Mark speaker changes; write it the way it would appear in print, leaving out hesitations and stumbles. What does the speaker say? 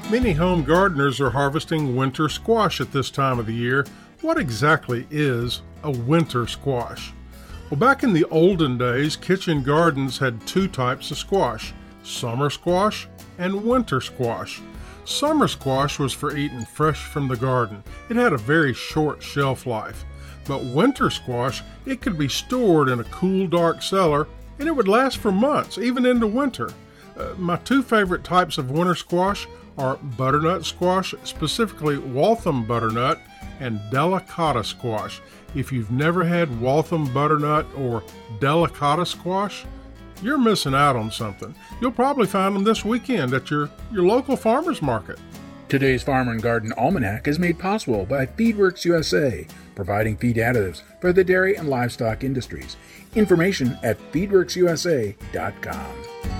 Speaker 1: Many home gardeners are harvesting winter squash at this time of the year. What exactly is a winter squash? Well, back in the olden days, kitchen gardens had two types of squash, summer squash and winter squash. Summer squash was for eating fresh from the garden. It had a very short shelf life. But winter squash, it could be stored in a cool, dark cellar, and it would last for months, even into winter. My two favorite types of winter squash are butternut squash, specifically Waltham butternut, and delicata squash. If you've never had Waltham butternut or delicata squash, you're missing out on something. You'll probably find them this weekend at your local farmer's market.
Speaker 2: Today's Farm and Garden Almanac is made possible by FeedWorks USA, providing feed additives for the dairy and livestock industries. Information at feedworksusa.com.